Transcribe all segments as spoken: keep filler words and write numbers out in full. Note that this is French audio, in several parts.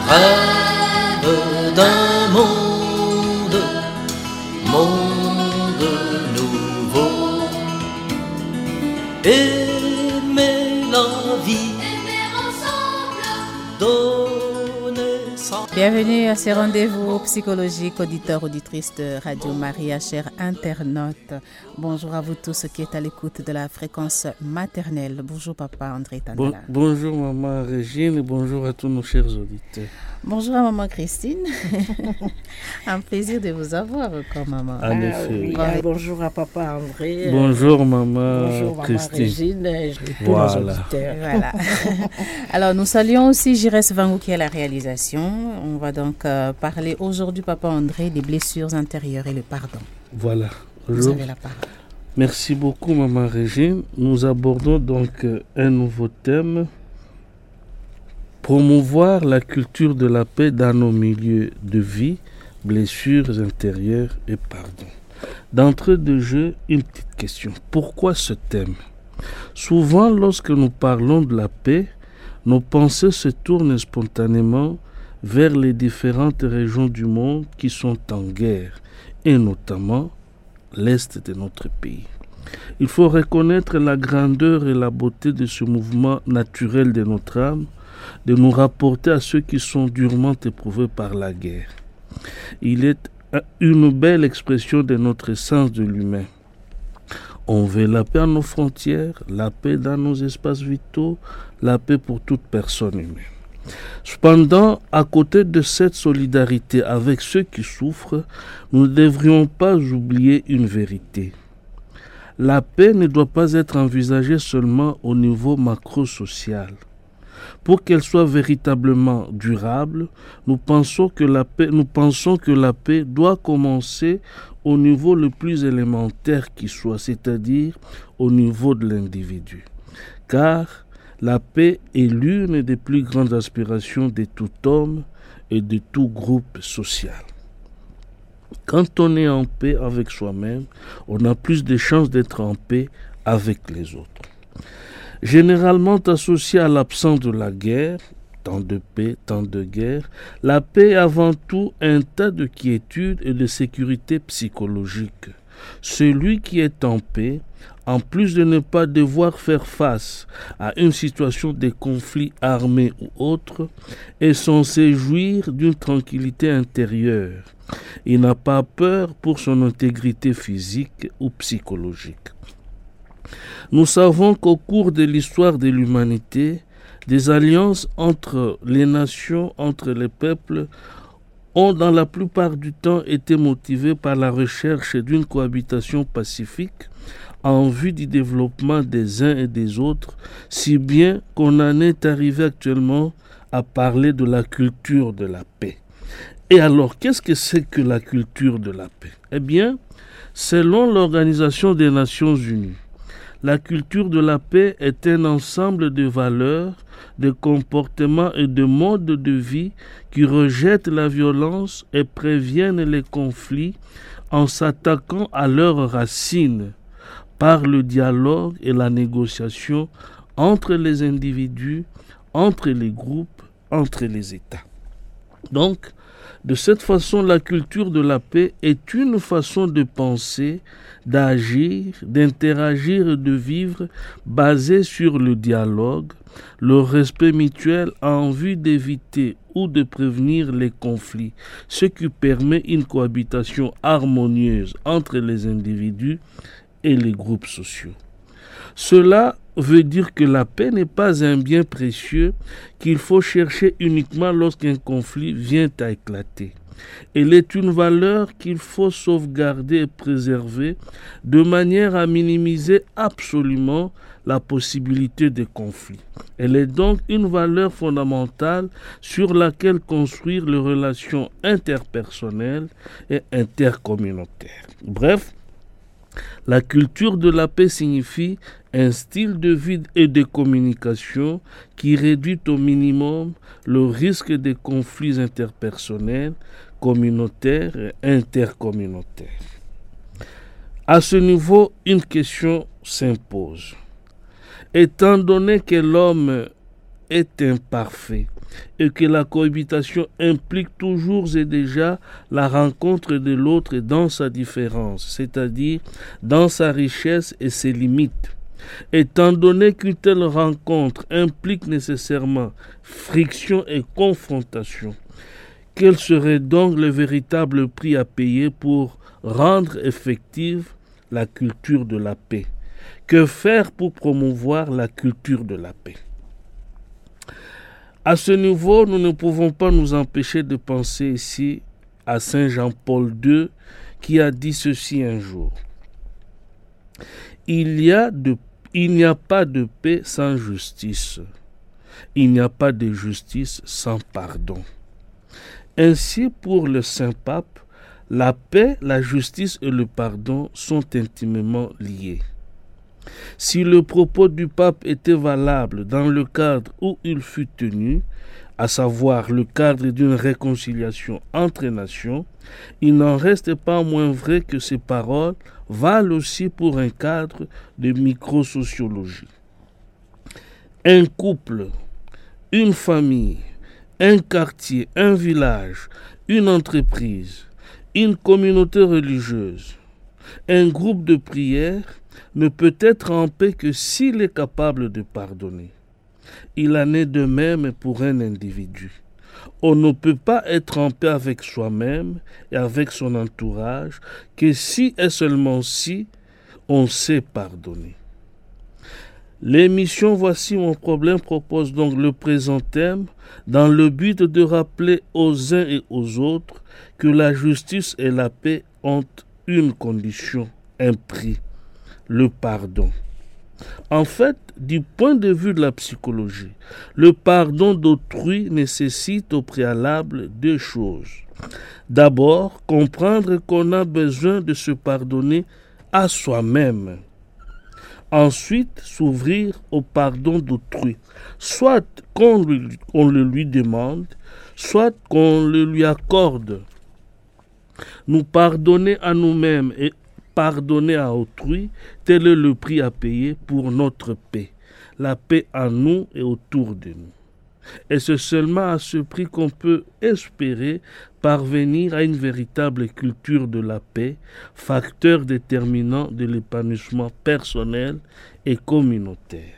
Rêve d'un monde, monde nouveau. Aimer la vie, aimer ensemble, donner sans. Bienvenue à ces rendez-vous psychologiques, auditeurs, auditrices de Radio Maria, chers internautes. Bonjour à vous tous qui êtes à l'écoute de la fréquence maternelle. Bonjour papa André Tandala. Bon, bonjour maman Régine et bonjour à tous nos chers auditeurs. Bonjour à maman Christine. Un plaisir de vous avoir encore maman. En effet. Ah, oui. Voilà. Bonjour à papa André. Bonjour maman Bonjour maman Christine. Régine et tous Voilà. nos auditeurs. Voilà. Alors nous saluons aussi Jires Vangou qui est à la réalisation. On va donc euh, parler aujourd'hui papa André des blessures intérieures et le pardon. Voilà. Vous Bonjour. avez la parole. Merci beaucoup maman Régine. Nous abordons donc euh, un nouveau thème. Promouvoir la culture de la paix dans nos milieux de vie, blessures intérieures et pardon. D'entrée de jeu, une petite question. Pourquoi ce thème ? Souvent, lorsque nous parlons de la paix, nos pensées se tournent spontanément vers les différentes régions du monde qui sont en guerre, et notamment l'Est de notre pays. Il faut reconnaître la grandeur et la beauté de ce mouvement naturel de notre âme, de nous rapporter à ceux qui sont durement éprouvés par la guerre. Il est une belle expression de notre essence de l'humain. On veut la paix à nos frontières, la paix dans nos espaces vitaux, la paix pour toute personne humaine. Cependant, à côté de cette solidarité avec ceux qui souffrent, nous ne devrions pas oublier une vérité. La paix ne doit pas être envisagée seulement au niveau macro-social. Pour qu'elle soit véritablement durable, nous pensons que la paix, nous pensons que la paix doit commencer au niveau le plus élémentaire qui soit, c'est-à-dire au niveau de l'individu. Car la paix est l'une des plus grandes aspirations de tout homme et de tout groupe social. Quand on est en paix avec soi-même, on a plus de chances d'être en paix avec les autres. Généralement associée à l'absence de la guerre, tant de paix, tant de guerre, la paix est avant tout un tas de quiétude et de sécurité psychologique. Celui qui est en paix, en plus de ne pas devoir faire face à une situation de conflit armé ou autre, est censé jouir d'une tranquillité intérieure. Il n'a pas peur pour son intégrité physique ou psychologique. Nous savons qu'au cours de l'histoire de l'humanité, des alliances entre les nations, entre les peuples, ont dans la plupart du temps été motivées par la recherche d'une cohabitation pacifique en vue du développement des uns et des autres, si bien qu'on en est arrivé actuellement à parler de la culture de la paix. Et alors, qu'est-ce que c'est que la culture de la paix ? Eh bien, selon l'Organisation des Nations Unies, la culture de la paix est un ensemble de valeurs, de comportements et de modes de vie qui rejettent la violence et préviennent les conflits en s'attaquant à leurs racines par le dialogue et la négociation entre les individus, entre les groupes, entre les États. Donc, de cette façon, la culture de la paix est une façon de penser, d'agir, d'interagir et de vivre basée sur le dialogue, le respect mutuel en vue d'éviter ou de prévenir les conflits, ce qui permet une cohabitation harmonieuse entre les individus et les groupes sociaux. Cela veut dire que la paix n'est pas un bien précieux qu'il faut chercher uniquement lorsqu'un conflit vient à éclater. Elle est une valeur qu'il faut sauvegarder et préserver de manière à minimiser absolument la possibilité de conflit. Elle est donc une valeur fondamentale sur laquelle construire les relations interpersonnelles et intercommunautaires. Bref, la culture de la paix signifie un style de vie et de communication qui réduit au minimum le risque de conflits interpersonnels, communautaires et intercommunautaires. À ce niveau, une question s'impose. Étant donné que l'homme est imparfait et que la cohabitation implique toujours et déjà la rencontre de l'autre dans sa différence, c'est-à-dire dans sa richesse et ses limites. Étant donné qu'une telle rencontre implique nécessairement friction et confrontation, quel serait donc le véritable prix à payer pour rendre effective la culture de la paix? Que faire pour promouvoir la culture de la paix? À ce niveau, nous ne pouvons pas nous empêcher de penser ici à Saint Jean-Paul deux qui a dit ceci un jour. Il y a de, il n'y a pas de paix sans justice. Il n'y a pas de justice sans pardon. Ainsi, pour le Saint-Pape, la paix, la justice et le pardon sont intimement liés. Si le propos du pape était valable dans le cadre où il fut tenu, à savoir le cadre d'une réconciliation entre nations, il n'en reste pas moins vrai que ces paroles valent aussi pour un cadre de microsociologie. Un couple, une famille, un quartier, un village, une entreprise, une communauté religieuse, un groupe de prière ne peut être en paix que s'il est capable de pardonner. Il en est de même pour un individu. On ne peut pas être en paix avec soi-même et avec son entourage que si et seulement si on sait pardonner. L'émission Voici mon problème propose donc le présent thème dans le but de rappeler aux uns et aux autres que la justice et la paix ont une condition, un prix, le pardon. En fait, du point de vue de la psychologie, le pardon d'autrui nécessite au préalable deux choses. D'abord, comprendre qu'on a besoin de se pardonner à soi-même. Ensuite, s'ouvrir au pardon d'autrui, soit qu'on, lui, on le lui demande, soit qu'on le lui accorde. Nous pardonner à nous-mêmes et pardonner à autrui, tel est le prix à payer pour notre paix, la paix en nous et autour de nous. Et c'est seulement à ce prix qu'on peut espérer parvenir à une véritable culture de la paix, facteur déterminant de l'épanouissement personnel et communautaire.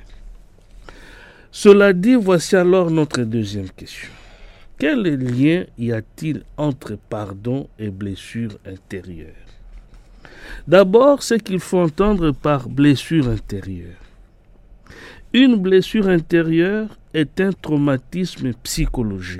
Cela dit, voici alors notre deuxième question. Quel lien y a-t-il entre pardon et blessure intérieure? D'abord, ce qu'il faut entendre par blessure intérieure. Une blessure intérieure est un traumatisme psychologique.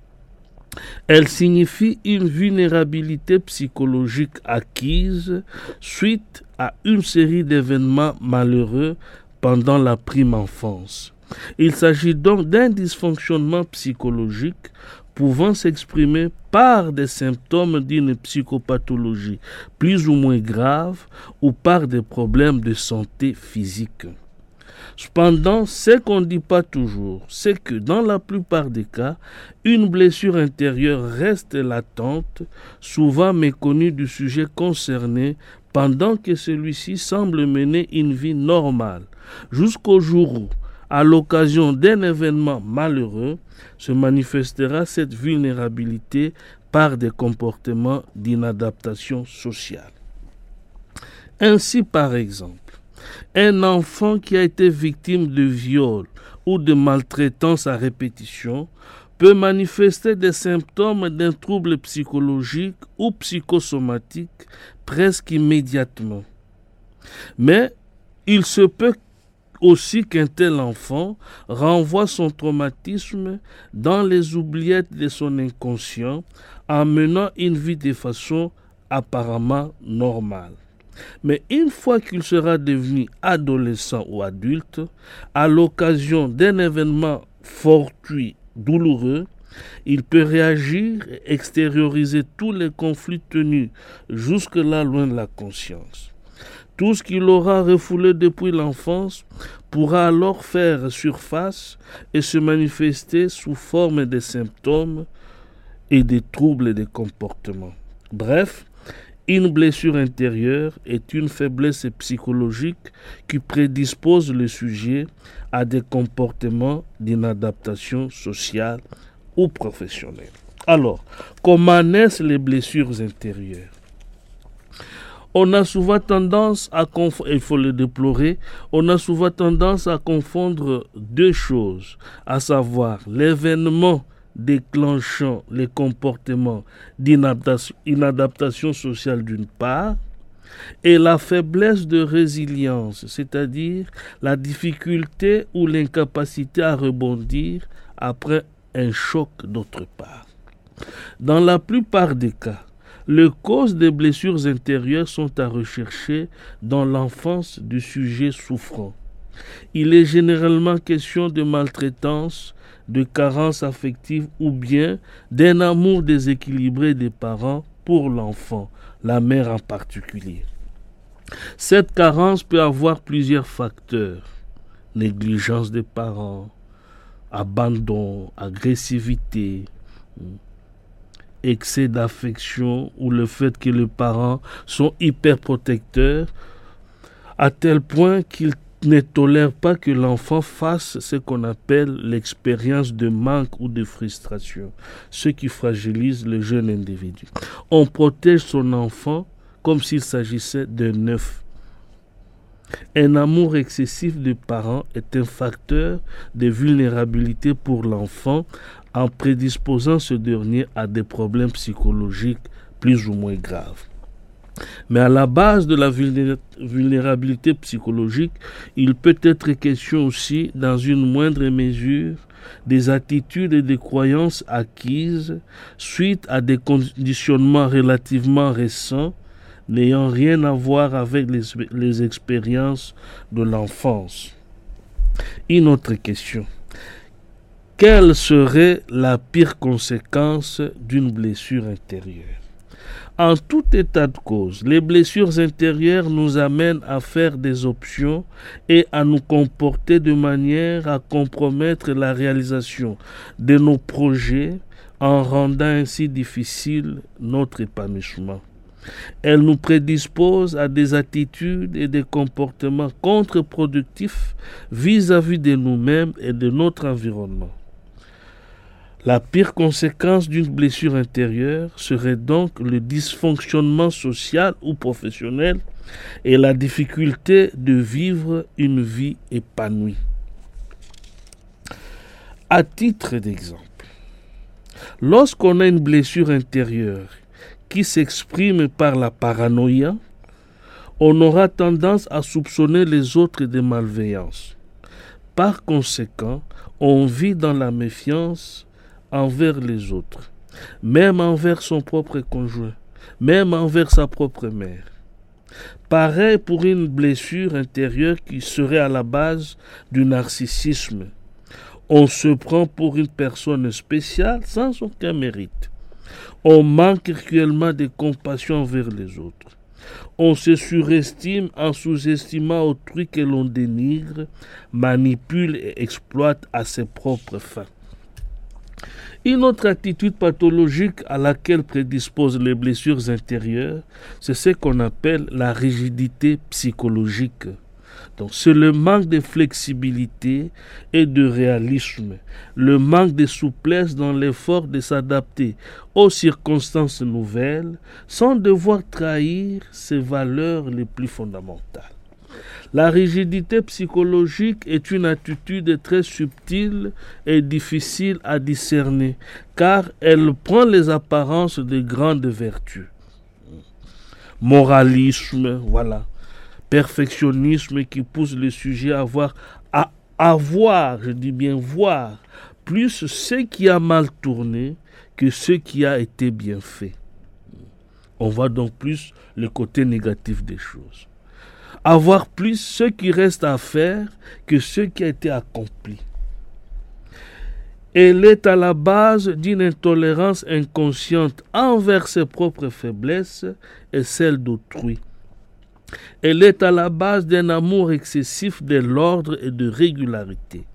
Elle signifie une vulnérabilité psychologique acquise suite à une série d'événements malheureux pendant la prime enfance. Il s'agit donc d'un dysfonctionnement psychologique pouvant s'exprimer par des symptômes d'une psychopathologie plus ou moins grave ou par des problèmes de santé physique. Cependant, ce qu'on ne dit pas toujours, c'est que dans la plupart des cas, une blessure intérieure reste latente, souvent méconnue du sujet concerné, pendant que celui-ci semble mener une vie normale, jusqu'au jour où, à l'occasion d'un événement malheureux, se manifestera cette vulnérabilité par des comportements d'inadaptation sociale. Ainsi, par exemple, un enfant qui a été victime de viol ou de maltraitance à répétition peut manifester des symptômes d'un trouble psychologique ou psychosomatique presque immédiatement. Mais il se peut aussi qu'un tel enfant renvoie son traumatisme dans les oubliettes de son inconscient en menant une vie de façon apparemment normale. Mais une fois qu'il sera devenu adolescent ou adulte, à l'occasion d'un événement fortuit, douloureux, il peut réagir et extérioriser tous les conflits tenus jusque-là loin de la conscience. Tout ce qu'il aura refoulé depuis l'enfance pourra alors faire surface et se manifester sous forme de symptômes et de troubles de comportement. Bref, Une blessure intérieure est une faiblesse psychologique qui prédispose le sujet à des comportements d'inadaptation sociale ou professionnelle. Alors, comment naissent les blessures intérieures? On a souvent tendance à confondre, il faut le déplorer, on a souvent tendance à confondre deux choses, à savoir l'événement déclenchant les comportements d'inadaptation, inadaptation sociale d'une part, et la faiblesse de résilience, c'est-à-dire la difficulté ou l'incapacité à rebondir après un choc d'autre part. Dans la plupart des cas, les causes des blessures intérieures sont à rechercher dans l'enfance du sujet souffrant. Il est généralement question de maltraitance, de carence affective ou bien d'un amour déséquilibré des parents pour l'enfant, la mère en particulier. Cette carence peut avoir plusieurs facteurs: négligence des parents, abandon, agressivité, excès d'affection ou le fait que les parents sont hyper protecteurs à tel point qu'ils ne tolèrent pas que l'enfant fasse ce qu'on appelle l'expérience de manque ou de frustration, ce qui fragilise le jeune individu. On protège son enfant comme s'il s'agissait d'un œuf. Un amour excessif des parents est un facteur de vulnérabilité pour l'enfant en prédisposant ce dernier à des problèmes psychologiques plus ou moins graves. Mais à la base de la vulnérabilité psychologique, il peut être question aussi, dans une moindre mesure, des attitudes et des croyances acquises suite à des conditionnements relativement récents n'ayant rien à voir avec les, les expériences de l'enfance. Une autre question. Quelle serait la pire conséquence d'une blessure intérieure? En tout état de cause, les blessures intérieures nous amènent à faire des options et à nous comporter de manière à compromettre la réalisation de nos projets en rendant ainsi difficile notre épanouissement. Elles nous prédisposent à des attitudes et des comportements contre-productifs vis-à-vis de nous-mêmes et de notre environnement. La pire conséquence d'une blessure intérieure serait donc le dysfonctionnement social ou professionnel et la difficulté de vivre une vie épanouie. À titre d'exemple, lorsqu'on a une blessure intérieure qui s'exprime par la paranoïa, on aura tendance à soupçonner les autres de malveillance. Par conséquent, on vit dans la méfiance envers les autres, même envers son propre conjoint, même envers sa propre mère. Pareil pour une blessure intérieure qui serait à la base du narcissisme. On se prend pour une personne spéciale sans aucun mérite. On manque cruellement de compassion envers les autres. On se surestime en sous-estimant autrui que l'on dénigre, manipule et exploite à ses propres fins. Une autre attitude pathologique à laquelle prédisposent les blessures intérieures, c'est ce qu'on appelle la rigidité psychologique. Donc, c'est le manque de flexibilité et de réalisme, le manque de souplesse dans l'effort de s'adapter aux circonstances nouvelles sans devoir trahir ses valeurs les plus fondamentales. La rigidité psychologique est une attitude très subtile et difficile à discerner, car elle prend les apparences de grandes vertus. Moralisme, voilà. Perfectionnisme qui pousse le sujet à voir, à avoir, je dis bien voir, plus ce qui a mal tourné que ce qui a été bien fait. On voit donc plus le côté négatif des choses. Avoir plus ce qui reste à faire que ce qui a été accompli. Elle est à la base d'une intolérance inconsciente envers ses propres faiblesses et celles d'autrui. Elle est à la base d'un amour excessif de l'ordre et de régularité.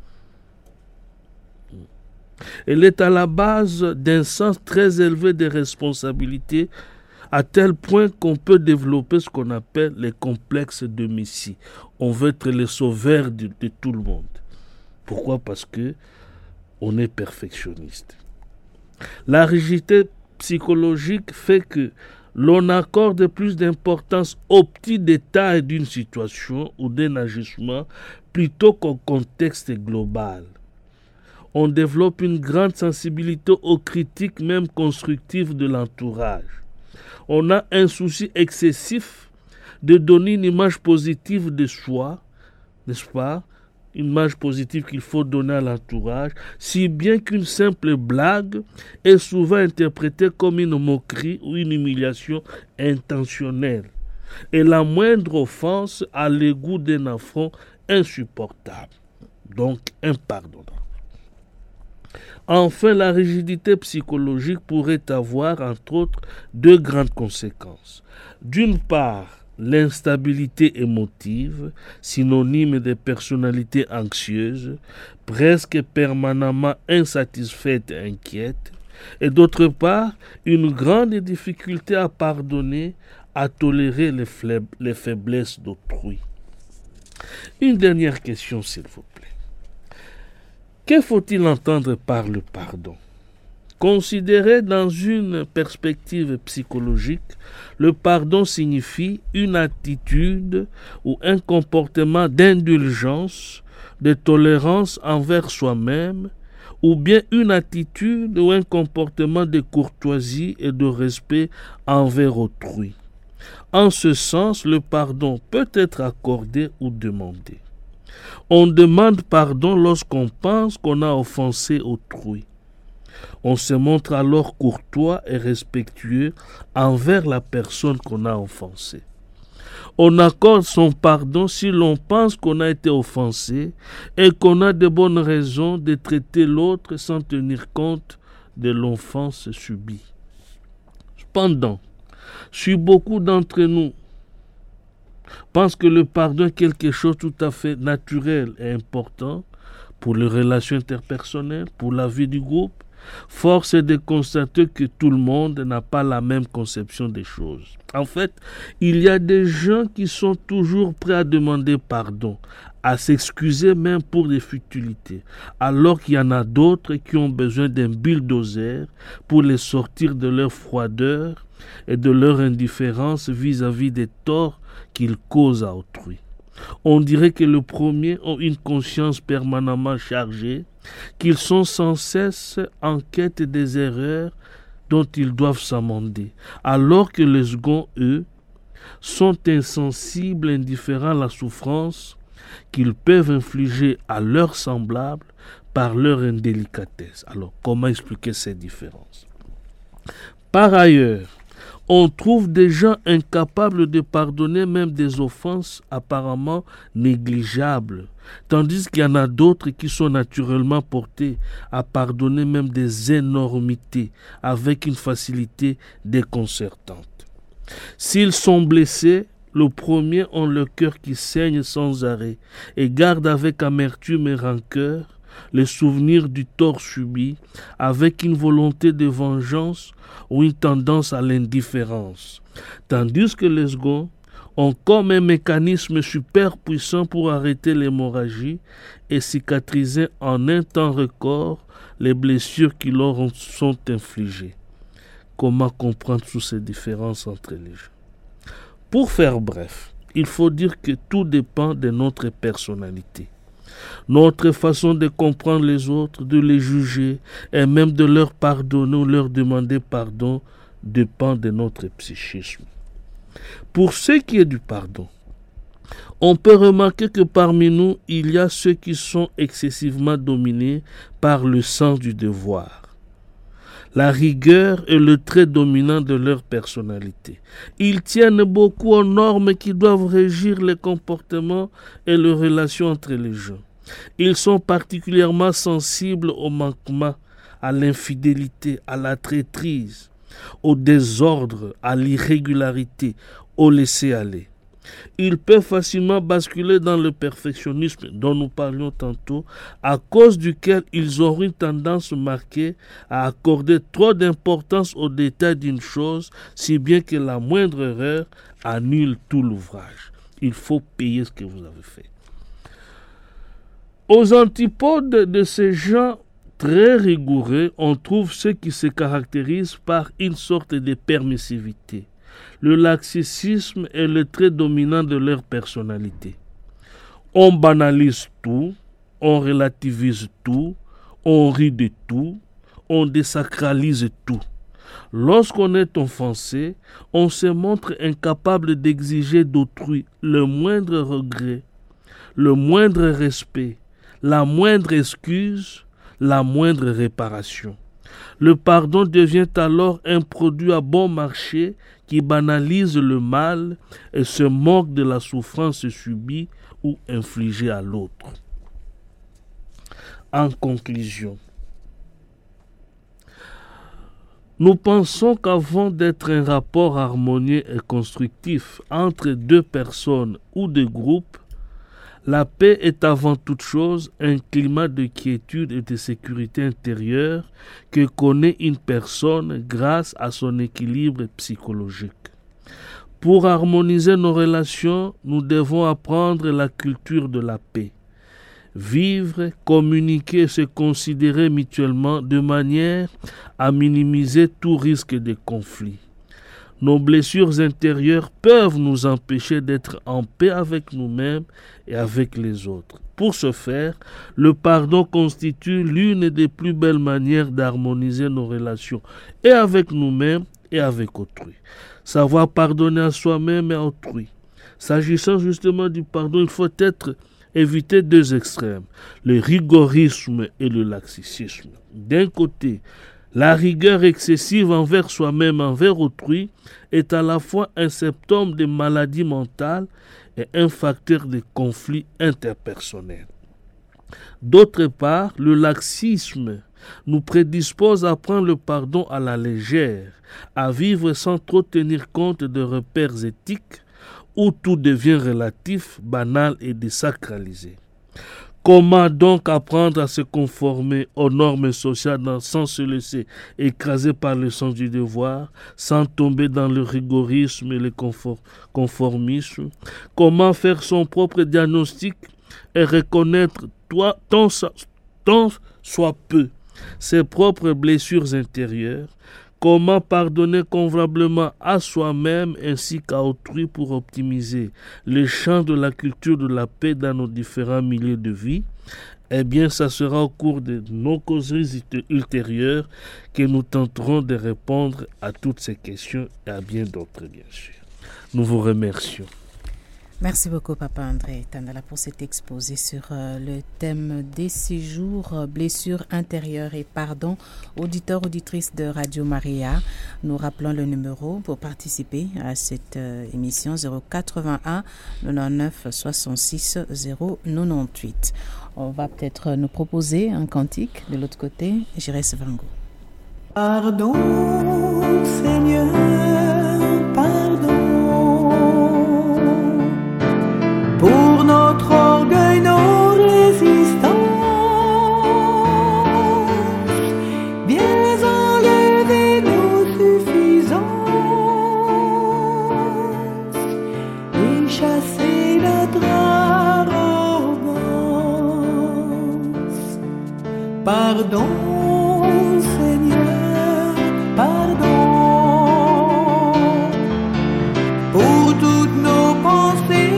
Elle est à la base d'un sens très élevé des responsabilités à tel point qu'on peut développer ce qu'on appelle les complexes de Messie. On veut être les sauveurs de, de tout le monde. Pourquoi? Parce que on est perfectionniste. La rigidité psychologique fait que l'on accorde plus d'importance aux petits détails d'une situation ou d'un agissement plutôt qu'au contexte global. On développe une grande sensibilité aux critiques, même constructives, de l'entourage. On a un souci excessif de donner une image positive de soi, n'est-ce pas? Une image positive qu'il faut donner à l'entourage, si bien qu'une simple blague est souvent interprétée comme une moquerie ou une humiliation intentionnelle. Et la moindre offense a le goût d'un affront insupportable, donc impardonnable. Enfin, la rigidité psychologique pourrait avoir, entre autres, deux grandes conséquences. D'une part, l'instabilité émotive, synonyme de personnalité anxieuse, presque permanemment insatisfaite et inquiète, et d'autre part, une grande difficulté à pardonner, à tolérer les, faibles, les faiblesses d'autrui. Une dernière question, s'il vous plaît. Que faut-il entendre par le pardon? Considéré dans une perspective psychologique, le pardon signifie une attitude ou un comportement d'indulgence, de tolérance envers soi-même, ou bien une attitude ou un comportement de courtoisie et de respect envers autrui. En ce sens, le pardon peut être accordé ou demandé. On demande pardon lorsqu'on pense qu'on a offensé autrui. On se montre alors courtois et respectueux envers la personne qu'on a offensée. On accorde son pardon si l'on pense qu'on a été offensé et qu'on a de bonnes raisons de traiter l'autre sans tenir compte de l'offense subie. Cependant, si beaucoup d'entre nous pensent que le pardon est quelque chose de tout à fait naturel et important pour les relations interpersonnelles, pour la vie du groupe, force est de constater que tout le monde n'a pas la même conception des choses. En fait, il y a des gens qui sont toujours prêts à demander pardon, à s'excuser même pour des futilités, alors qu'il y en a d'autres qui ont besoin d'un bulldozer pour les sortir de leur froideur et de leur indifférence vis-à-vis des torts qu'ils causent à autrui. On dirait que les premiers ont une conscience permanemment chargée, qu'ils sont sans cesse en quête des erreurs dont ils doivent s'amender, alors que les seconds, eux, sont insensibles, indifférents à la souffrance qu'ils peuvent infliger à leurs semblables par leur indélicatesse. Alors, comment expliquer ces différences? Par ailleurs, on trouve des gens incapables de pardonner même des offenses apparemment négligeables, tandis qu'il y en a d'autres qui sont naturellement portés à pardonner même des énormités avec une facilité déconcertante. S'ils sont blessés, les premiers ont le cœur qui saigne sans arrêt et gardent avec amertume et rancœur les souvenirs du tort subi avec une volonté de vengeance ou une tendance à l'indifférence, tandis que les seconds ont comme un mécanisme super puissant pour arrêter l'hémorragie et cicatriser en un temps record les blessures qui leur sont infligées. Comment comprendre toutes ces différences entre les gens? Pour faire bref, il faut dire que tout dépend de notre personnalité. Notre façon de comprendre les autres, de les juger et même de leur pardonner ou leur demander pardon dépend de notre psychisme. Pour ce qui est du pardon, on peut remarquer que parmi nous, il y a ceux qui sont excessivement dominés par le sens du devoir. La rigueur est le trait dominant de leur personnalité. Ils tiennent beaucoup aux normes qui doivent régir les comportements et les relations entre les gens. Ils sont particulièrement sensibles au manquement, à l'infidélité, à la traîtrise, au désordre, à l'irrégularité, au laisser-aller. Ils peuvent facilement basculer dans le perfectionnisme dont nous parlions tantôt, à cause duquel ils auront une tendance marquée à accorder trop d'importance aux détails d'une chose, si bien que la moindre erreur annule tout l'ouvrage. Il faut payer ce que vous avez fait. Aux antipodes de ces gens très rigoureux, on trouve ceux qui se caractérisent par une sorte de permissivité. Le laxisme est le trait dominant de leur personnalité. On banalise tout, on relativise tout, on rit de tout, on désacralise tout. Lorsqu'on est offensé, on se montre incapable d'exiger d'autrui le moindre regret, le moindre respect, la moindre excuse, la moindre réparation. Le pardon devient alors un produit à bon marché qui banalise le mal et se moque de la souffrance subie ou infligée à l'autre. En conclusion, nous pensons qu'avant d'être un rapport harmonieux et constructif entre deux personnes ou deux groupes, la paix est avant toute chose un climat de quiétude et de sécurité intérieure que connaît une personne grâce à son équilibre psychologique. Pour harmoniser nos relations, nous devons apprendre la culture de la paix. Vivre, communiquer et se considérer mutuellement de manière à minimiser tout risque de conflit. Nos blessures intérieures peuvent nous empêcher d'être en paix avec nous-mêmes et avec les autres. Pour ce faire, le pardon constitue l'une des plus belles manières d'harmoniser nos relations et avec nous-mêmes et avec autrui. Savoir pardonner à soi-même et à autrui. S'agissant justement du pardon, il faut être éviter deux extrêmes, le rigorisme et le laxisme. D'un côté, la rigueur excessive envers soi-même, envers autrui, est à la fois un symptôme de maladie mentale et un facteur de conflit interpersonnel. D'autre part, le laxisme nous prédispose à prendre le pardon à la légère, à vivre sans trop tenir compte de repères éthiques, où tout devient relatif, banal et désacralisé. Comment donc apprendre à se conformer aux normes sociales sans se laisser écraser par le sens du devoir, sans tomber dans le rigorisme et le conformisme? Comment faire son propre diagnostic et reconnaître toi, tant, tant soit peu ses propres blessures intérieures? Comment pardonner convenablement à soi-même ainsi qu'à autrui pour optimiser le champ de la culture de la paix dans nos différents milieux de vie? Eh bien, ça sera au cours de nos causeries ultérieures que nous tenterons de répondre à toutes ces questions et à bien d'autres, bien sûr. Nous vous remercions. Merci beaucoup, Papa André Tandala, pour cet exposé sur euh, le thème des séjours, euh, blessures intérieures et pardon. Auditeurs, auditrices de Radio Maria, nous rappelons le numéro pour participer à cette euh, émission zéro quatre-vingt-un quatre-vingt-neuf soixante-six zéro quatre-vingt-dix-huit. On va peut-être nous proposer un cantique de l'autre côté. J'irai Vango. Pardon, Seigneur, pardon. Pour notre orgueil, nos résistances, viens enlever nos suffisances et chasser notre arrogance. Pardon, Seigneur, pardon pour toutes nos pensées.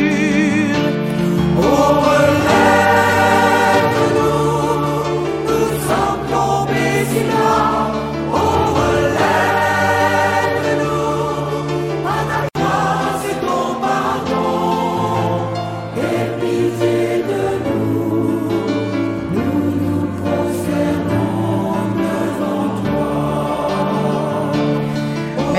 Nous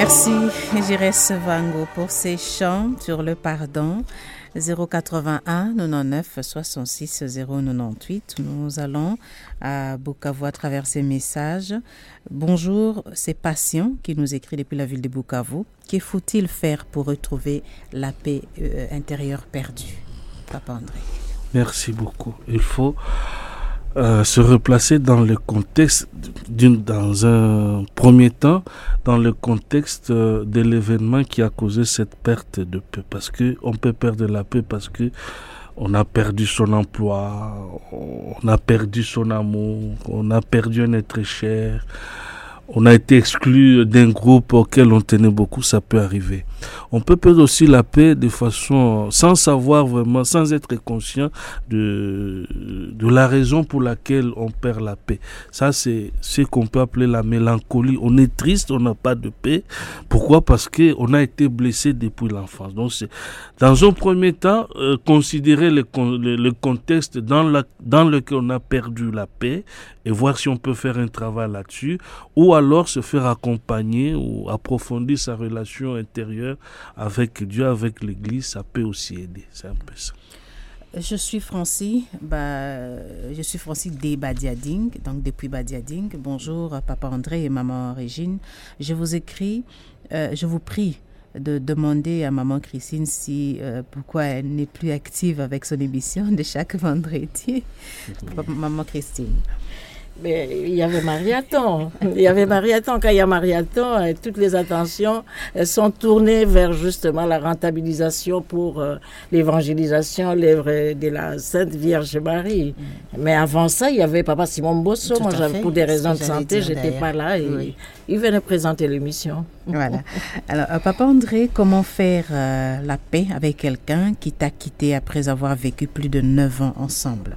Merci Jires Vango pour ces chants sur le pardon. zéro quatre-vingt-un quatre-vingt-neuf soixante-six zéro quatre-vingt-dix-huit. Nous allons à Bukavu à travers ces messages. Bonjour, c'est Patient qui nous écrit depuis la ville de Bukavu. Que faut-il faire pour retrouver la paix euh, intérieure perdue? Papa André. Merci beaucoup. Il faut euh, se replacer dans le contexte, d'une, dans un premier temps, dans le contexte euh, de l'événement qui a causé cette perte de paix. Parce que on peut perdre la paix parce que on a perdu son emploi, on a perdu son amour, on a perdu un être cher, on a été exclu d'un groupe auquel on tenait beaucoup, ça peut arriver. On peut perdre aussi la paix de façon, sans savoir vraiment, sans être conscient de, de la raison pour laquelle on perd la paix. Ça, c'est ce qu'on peut appeler la mélancolie. On est triste, on n'a pas de paix. Pourquoi? Parce qu'on a été blessé depuis l'enfance. Donc, c'est, dans un premier temps, euh, considérer le, le, le contexte dans, la, dans lequel on a perdu la paix et voir si on peut faire un travail là-dessus, ou alors se faire accompagner ou approfondir sa relation intérieure avec Dieu, avec l'Église, ça peut aussi aider. C'est un peu ça. Je suis Francie, bah, je suis Francie des Badiading, donc depuis Badiading. Bonjour Papa André et Maman Régine. Je vous écris, euh, je vous prie de demander à Maman Christine si euh, pourquoi elle n'est plus active avec son émission de chaque vendredi. Maman Christine. Mais il y avait Mariathon. Il y avait Mariathon. Quand il y a Mariathon, toutes les attentions elles sont tournées vers justement la rentabilisation pour euh, l'évangélisation l'œuvre de la Sainte Vierge Marie. Mm. Mais avant ça, il y avait Papa Simon Bosso. Moi, j'avais, pour des raisons de santé, je n'étais pas là et oui. Il venait présenter l'émission. Voilà. Alors, euh, Papa André, comment faire euh, la paix avec quelqu'un qui t'a quitté après avoir vécu plus de neuf ans ensemble?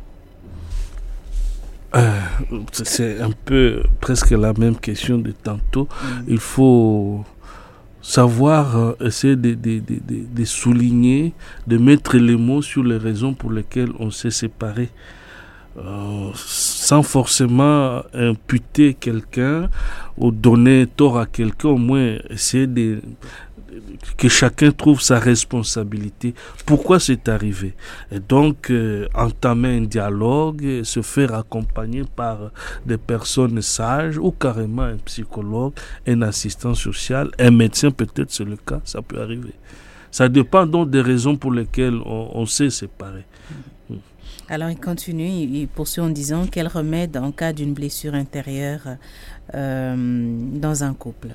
Euh, c'est un peu presque la même question de tantôt. Mmh. Il faut savoir euh, essayer de, de, de, de, de souligner, de mettre les mots sur les raisons pour lesquelles on s'est séparés. Euh, sans forcément imputer quelqu'un ou donner tort à quelqu'un, au moins essayer de que chacun trouve sa responsabilité. Pourquoi c'est arrivé? Et donc, euh, entamer un dialogue, se faire accompagner par des personnes sages ou carrément un psychologue, un assistant social, un médecin, peut-être c'est le cas, ça peut arriver. Ça dépend donc des raisons pour lesquelles on, on s'est séparé. Mmh. Alors, il continue, il poursuit en disant quel remède en cas d'une blessure intérieure euh, dans un couple?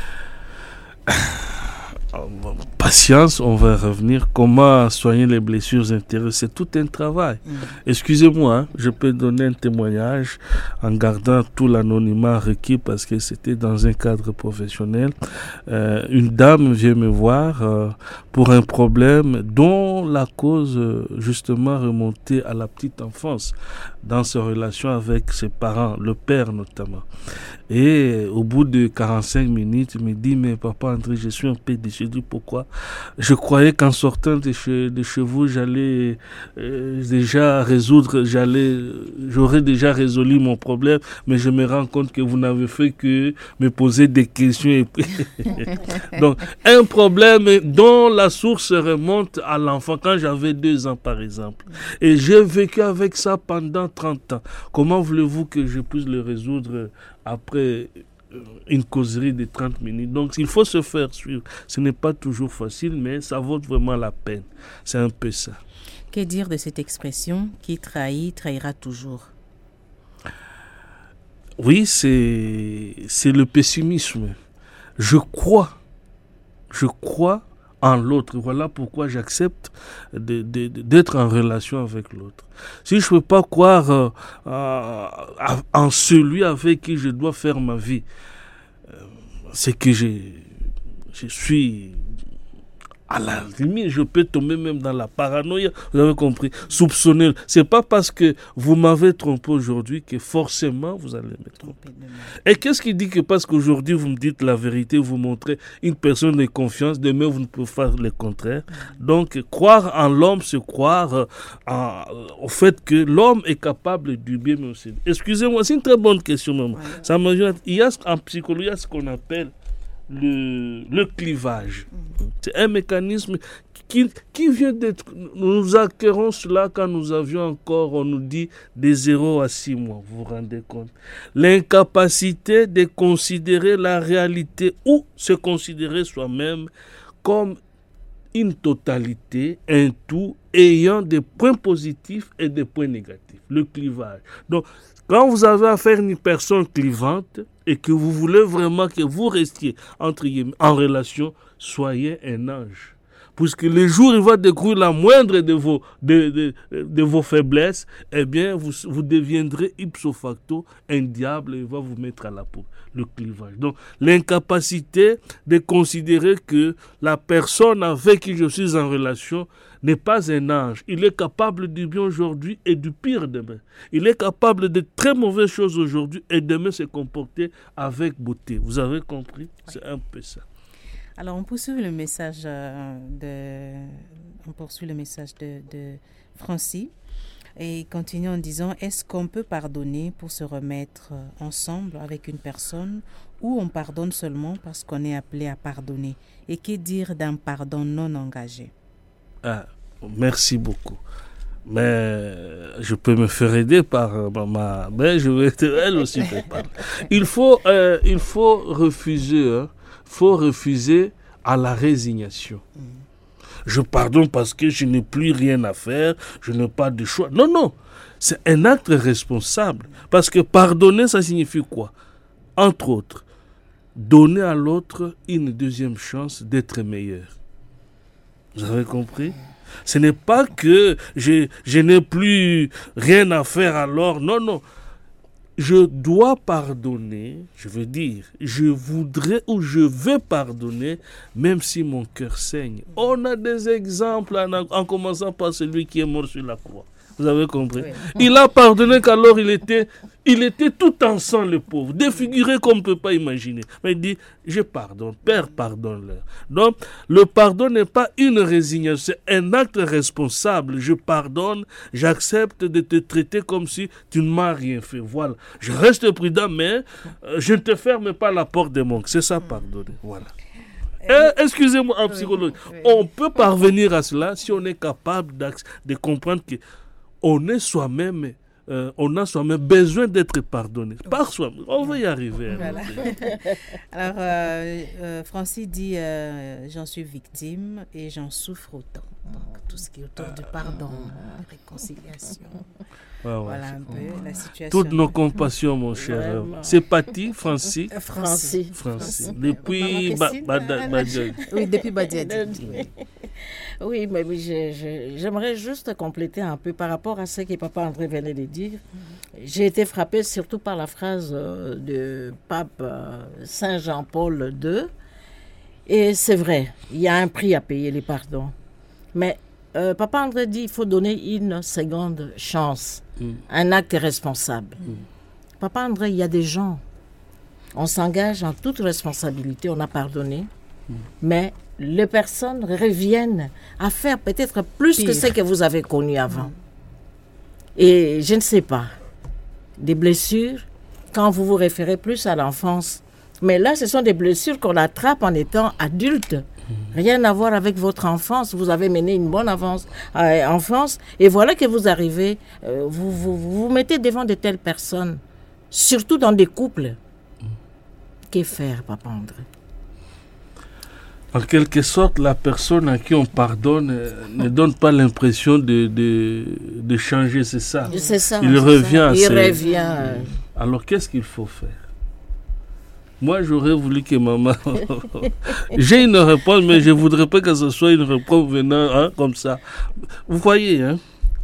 Patience, on va revenir. Comment soigner les blessures intérieures? C'est tout un travail. Mmh. Excusez-moi, hein, je peux donner un témoignage en gardant tout l'anonymat requis parce que c'était dans un cadre professionnel. Euh, une dame vient me voir euh, pour un problème dont la cause euh, justement remontait à la petite enfance dans sa relation avec ses parents, le père notamment. Et au bout de quarante-cinq minutes, il me dit, mais papa André, je suis un peu déçu. Je dis, pourquoi? Je croyais qu'en sortant de chez, de chez vous, j'allais euh, déjà résoudre, j'allais, j'aurais déjà résolu mon problème, mais je me rends compte que vous n'avez fait que me poser des questions. Et puis donc, un problème dont la source remonte à l'enfant, quand j'avais deux ans par exemple. Et j'ai vécu avec ça pendant trente ans. Comment voulez-vous que je puisse le résoudre après une causerie de trente minutes? Donc il faut se faire suivre. Ce n'est pas toujours facile, mais ça vaut vraiment la peine. C'est un peu ça. Que dire de cette expression qui trahit, trahira toujours? Oui, c'est, c'est le pessimisme. Je crois, je crois en l'autre. Voilà pourquoi j'accepte de, de, de, d'être en relation avec l'autre. Si je ne peux pas croire euh, euh, en celui avec qui je dois faire ma vie, euh, c'est que je, je suis à la limite, je peux tomber même dans la paranoïa, vous avez compris, soupçonner. C'est pas parce que vous m'avez trompé aujourd'hui que forcément vous allez me tromper. Et qu'est-ce qui dit que parce qu'aujourd'hui vous me dites la vérité, vous montrez une personne de confiance, demain vous ne pouvez faire le contraire. Donc croire en l'homme, c'est croire en, au fait que l'homme est capable du bien, mais aussi. Excusez-moi, c'est une très bonne question, maman. Ouais. Ça me, il y a en psychologie ce qu'on appelle le, le clivage. C'est un mécanisme qui, qui vient d'être... Nous acquérons cela quand nous avions encore, on nous dit, des zéro à six mois. Vous vous rendez compte? L'incapacité de considérer la réalité ou se considérer soi-même comme une totalité, un tout, ayant des points positifs et des points négatifs. Le clivage. Donc, quand vous avez affaire à une personne clivante et que vous voulez vraiment que vous restiez entre guillemets, en relation, soyez un ange. Puisque le jour où il va découvrir la moindre de vos, de, de, de vos faiblesses, eh bien, vous, vous deviendrez ipso facto un diable et il va vous mettre à la peau. Le clivage. Donc, l'incapacité de considérer que la personne avec qui je suis en relation n'est pas un ange. Il est capable du bien aujourd'hui et du pire demain. Il est capable de très mauvaises choses aujourd'hui et demain se comporter avec beauté. Vous avez compris? C'est un peu ça. Alors, on poursuit le message euh, de, on poursuit le message de, de Francis et continue en disant: est-ce qu'on peut pardonner pour se remettre ensemble avec une personne ou on pardonne seulement parce qu'on est appelé à pardonner? Et que dire d'un pardon non engagé? Ah, merci beaucoup. Mais je peux me faire aider par ma... Mais je vais être elle aussi pour parler. Il faut, euh, il faut refuser, hein. faut refuser à la résignation. Mm. Je pardonne parce que je n'ai plus rien à faire, je n'ai pas de choix. Non, non, c'est un acte responsable. Parce que pardonner, ça signifie quoi? Entre autres, donner à l'autre une deuxième chance d'être meilleur. Vous avez compris? Ce n'est pas que je, je n'ai plus rien à faire alors. Non, non. Je dois pardonner, je veux dire, je voudrais ou je veux pardonner, même si mon cœur saigne. On a des exemples en, en commençant par celui qui est mort sur la croix. Vous avez compris? Oui. Il a pardonné qu'alors il était, il était tout en sang, le pauvre, défiguré comme on ne peut pas imaginer. Mais il dit, je pardonne, Père, pardonne-leur. Donc, le pardon n'est pas une résignation, c'est un acte responsable. Je pardonne, j'accepte de te traiter comme si tu ne m'as rien fait. Voilà. Je reste prudent, mais euh, je ne te ferme pas la porte de mon cœur. C'est ça, pardonner. Voilà. Eh, excusez-moi, en psychologie, oui, oui. On peut parvenir à cela si on est capable de comprendre que on est soi-même, euh, on a soi-même besoin d'être pardonné par soi-même. On va y arriver. Voilà. Alors, euh, euh, Francis dit euh, j'en suis victime et j'en souffre autant. Donc, tout ce qui est autour du pardon, la réconciliation. Ouais, ouais, voilà un peu la situation. Toutes nos compassions, mon cher. Vraiment. C'est Patti, Francis. Francis. Francis. Depuis ba- ba- Badiadi. Oui, depuis Badiadi. Oui, mais oui, je, je, j'aimerais juste compléter un peu par rapport à ce que Papa André venait de dire. J'ai été frappée surtout par la phrase euh, de pape euh, Saint Jean-Paul deux. Et c'est vrai, il y a un prix à payer, les pardons. Mais euh, Papa André dit qu'il faut donner une seconde chance, mm. un acte responsable. Mm. Papa André, il y a des gens, on s'engage en toute responsabilité, on a pardonné, mm. mais les personnes reviennent à faire peut-être plus Pire. que ce que vous avez connu avant. Mm. Et je ne sais pas, des blessures, quand vous vous référez plus à l'enfance, mais là, ce sont des blessures qu'on attrape en étant adulte. Mmh. Rien à voir avec votre enfance. Vous avez mené une bonne avance, euh, enfance, et voilà que vous arrivez, euh, vous, vous, vous vous mettez devant de telles personnes, surtout dans des couples. Mmh. Que faire, Papa André? En quelque sorte, la personne à qui on pardonne euh, ne donne pas l'impression de, de, de changer, c'est ça. C'est ça. Il c'est revient. Ça. Il c'est... revient. Alors, qu'est-ce qu'il faut faire? Moi, j'aurais voulu que maman... J'ai une réponse, mais je ne voudrais pas que ce soit une réponse venant hein, comme ça. Vous voyez, hein?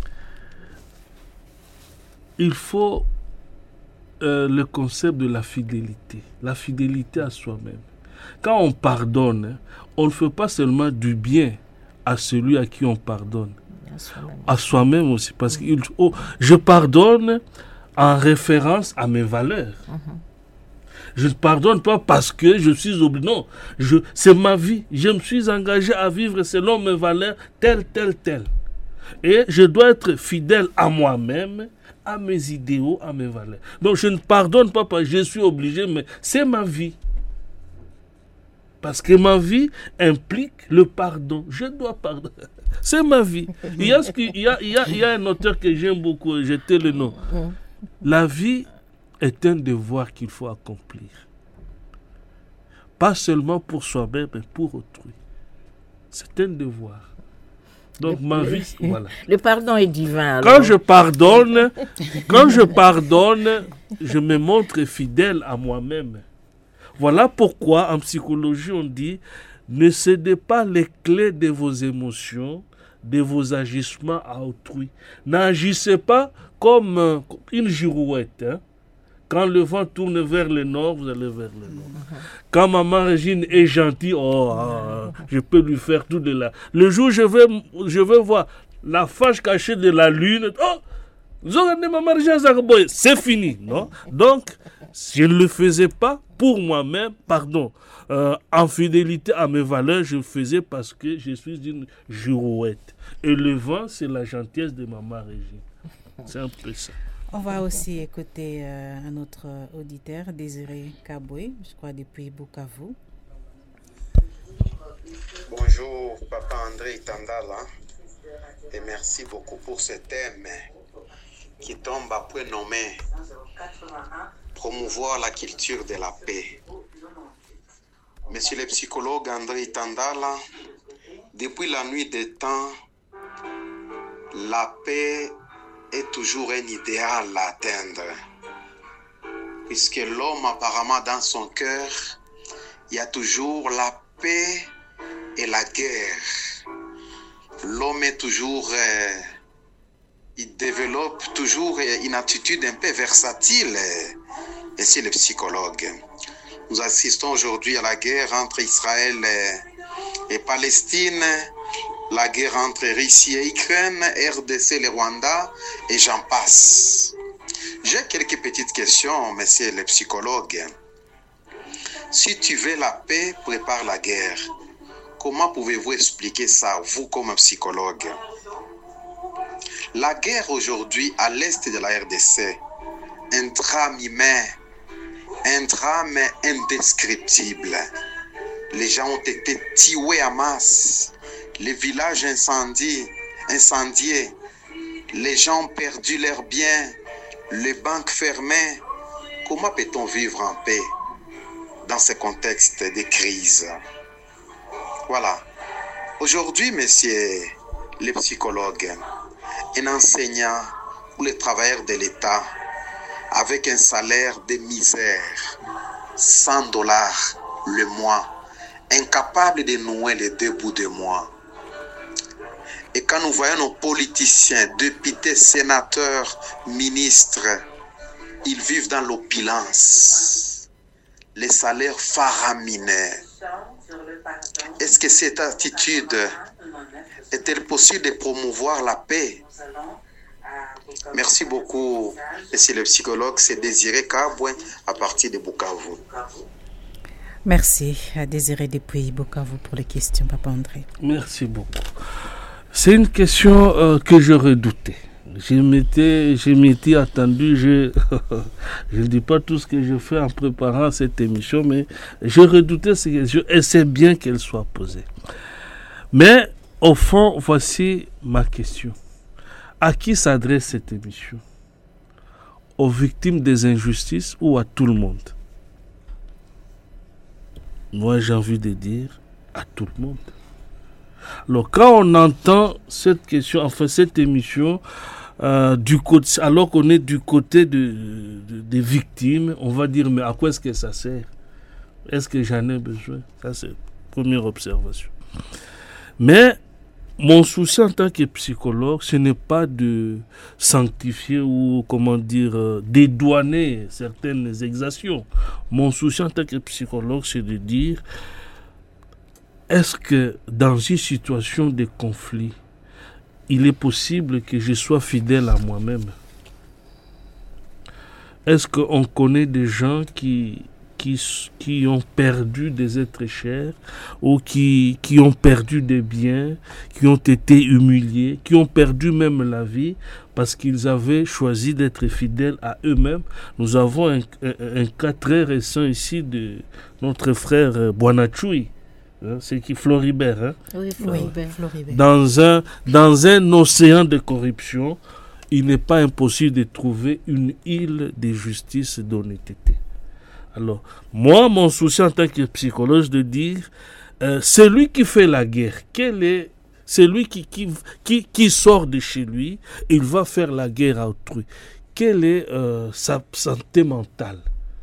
Il faut euh, le concept de la fidélité. La fidélité à soi-même. Quand on pardonne, on ne fait pas seulement du bien à celui à qui on pardonne. À soi-même, à soi-même aussi. Parce que oh, je pardonne en référence à mes valeurs. Uh-huh. Je ne pardonne pas parce que je suis obligé. Non, je, c'est ma vie. Je me suis engagé à vivre selon mes valeurs, telles, telles, telles. Et je dois être fidèle à moi-même, à mes idéaux, à mes valeurs. Donc je ne pardonne pas parce que je suis obligé, mais c'est ma vie. Parce que ma vie implique le pardon. Je dois pardonner. C'est ma vie. Il y a, ce qui, il y a, il y a, il y a un auteur que j'aime beaucoup, j'ai tais le nom. La vie est un devoir qu'il faut accomplir. Pas seulement pour soi-même, mais pour autrui. C'est un devoir. Donc le, ma le, vie, voilà. Le pardon est divin. Alors. Quand je pardonne, quand je pardonne, je me montre fidèle à moi-même. Voilà pourquoi en psychologie on dit ne cédez pas les clés de vos émotions, de vos agissements à autrui. N'agissez pas comme euh, une girouette. Hein? Quand le vent tourne vers le nord, vous allez vers le nord. Quand maman Régine est gentille, oh, ah, je peux lui faire tout de là. Le jour où je vais, je vais voir la face cachée de la lune, oh, maman Régine, c'est fini. Non? Donc, je ne le faisais pas pour moi-même, pardon, euh, en fidélité à mes valeurs, je le faisais parce que je suis une girouette. Et le vent, c'est la gentillesse de maman Régine. C'est un peu ça. On va aussi écouter euh, un autre auditeur, Désiré Kaboué, je crois depuis Bukavu. Bonjour, Papa André Tandala, et merci beaucoup pour ce thème qui tombe après nommer promouvoir la culture de la paix. Monsieur le psychologue André Tandala, depuis la nuit des temps, la paix est toujours un idéal à atteindre. Puisque l'homme, apparemment, dans son cœur, il y a toujours la paix et la guerre. L'homme est toujours, euh, il développe toujours une attitude un peu versatile. Et c'est le psychologue. Nous assistons aujourd'hui à la guerre entre Israël et Palestine, la guerre entre Russie et Ukraine, R D C, le Rwanda, et j'en passe. J'ai quelques petites questions, monsieur le psychologue. Si tu veux la paix, prépare la guerre. Comment pouvez-vous expliquer ça, vous comme psychologue? La guerre aujourd'hui à l'est de la R D C, un drame humain, un drame indescriptible. Les gens ont été tués en masse. Les villages incendiés, incendiés, les gens ont perdu leurs biens, les banques fermées. Comment peut-on vivre en paix dans ce contexte de crise? Voilà. Aujourd'hui, messieurs les psychologues, un enseignant ou les travailleurs de l'État avec un salaire de misère, cent dollars le mois, incapable de nouer les deux bouts de mois. Et quand nous voyons nos politiciens, députés, sénateurs, ministres, ils vivent dans l'opulence, les salaires faramineux. Est-ce que cette attitude est-elle possible de promouvoir la paix? Merci beaucoup, monsieur le psychologue. C'est Désiré Kaboué à partir de Bukavu. Merci à Désiré depuis Bukavu pour les questions, Papa André. Merci beaucoup. C'est une question euh, que je redoutais. Je m'étais, je m'étais attendu, je je ne dis pas tout ce que je fais en préparant cette émission, mais je redoutais ces questions et c'est bien qu'elle soit posée. Mais au fond, voici ma question. À qui s'adresse cette émission? Aux victimes des injustices ou à tout le monde? Moi, j'ai envie de dire à tout le monde. Alors, quand on entend cette question, enfin cette émission, euh, du côté, alors qu'on est du côté de, de, des victimes, on va dire, mais à quoi est-ce que ça sert? Est-ce que j'en ai besoin? Ça, c'est la première observation. Mais mon souci en tant que psychologue, ce n'est pas de sanctifier ou, comment dire, euh, dédouaner certaines exactions. Mon souci en tant que psychologue, c'est de dire, est-ce que dans une situation de conflit, il est possible que je sois fidèle à moi-même? Est-ce qu'on connaît des gens qui, qui, qui ont perdu des êtres chers ou qui, qui ont perdu des biens, qui ont été humiliés, qui ont perdu même la vie parce qu'ils avaient choisi d'être fidèles à eux-mêmes. Nous avons un, un, un cas très récent ici de notre frère euh, Boanachui, hein, c'est qui Floribert, hein? Oui, Floribert. Floribert. Dans un, dans un océan de corruption, il n'est pas impossible de trouver une île de justice et d'honnêteté. Alors, moi, mon souci en tant que psychologue, de dire, euh, celui qui fait la guerre, quel est celui qui, qui, qui, qui sort de chez lui, il va faire la guerre à autrui. Quelle est euh, sa santé mentale?